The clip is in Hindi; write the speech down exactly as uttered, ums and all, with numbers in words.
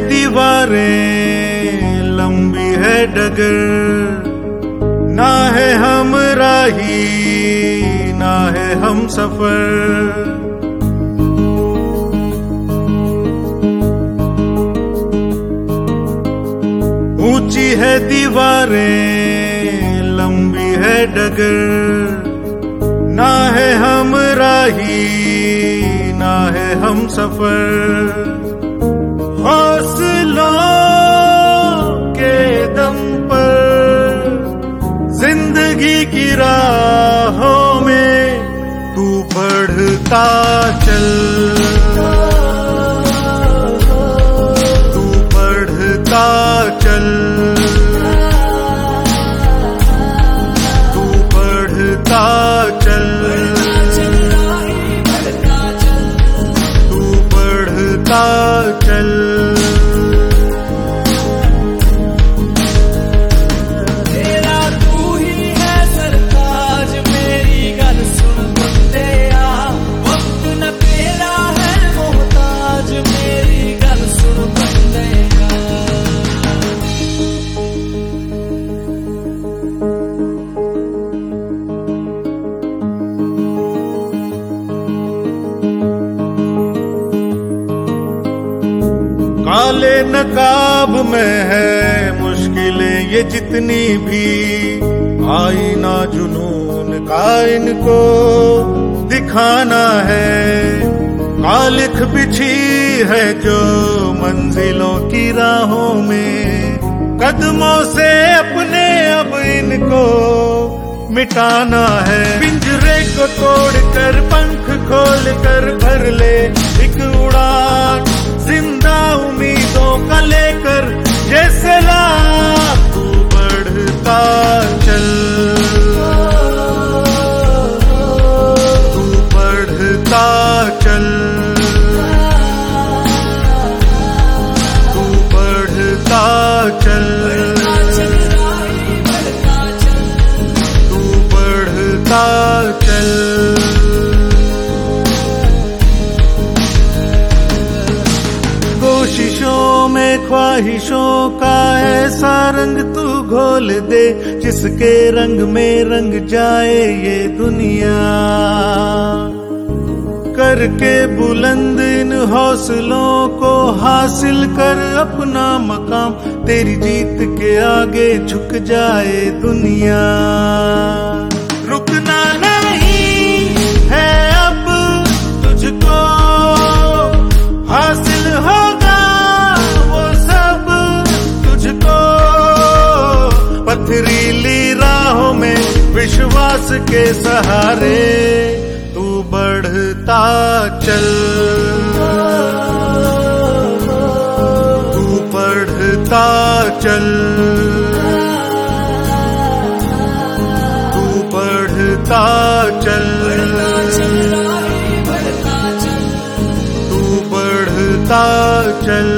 दीवारें, लंबी है डगर, ना है हमराही ना है हम सफर। ऊंची है दीवारें, लंबी है डगर, ना है हमराही ना है हम सफर। हौसलों के दम पर जिंदगी की राहों में तू बढ़ता चल, तू बढ़ता चल, तू बढ़ता चल, तू बढ़ता चल। काले नकाब में है मुश्किलें ये जितनी भी, आईना जुनून का इनको दिखाना है। कालिख बिछी है जो मंजिलों की राहों में, कदमों से अपने अब इनको मिटाना है। पिंजरे को तोड़कर पंख खोल कर भर ले एक उड़ान, जिंदा उम्मीदों का लेकर जैसे लाख तू बढ़ता चल, तू बढ़ता चल, तू बढ़ता चल, तू बढ़ता चल। कोशिशों में ख्वाहिशों का ऐसा रंग तू घोल दे, जिसके रंग में रंग जाए ये दुनिया। करके बुलंद इन हौसलों को हासिल कर अपना मकाम, तेरी जीत के आगे झुक जाए दुनिया। रुकना नहीं है अब तुझको, हासिल होगा वो सब तुझको। पथरीली राहों में विश्वास के सहारे तू बढ़ता चल, तू बढ़ता चल, तू बढ़ता चल, तू बढ़ता चल।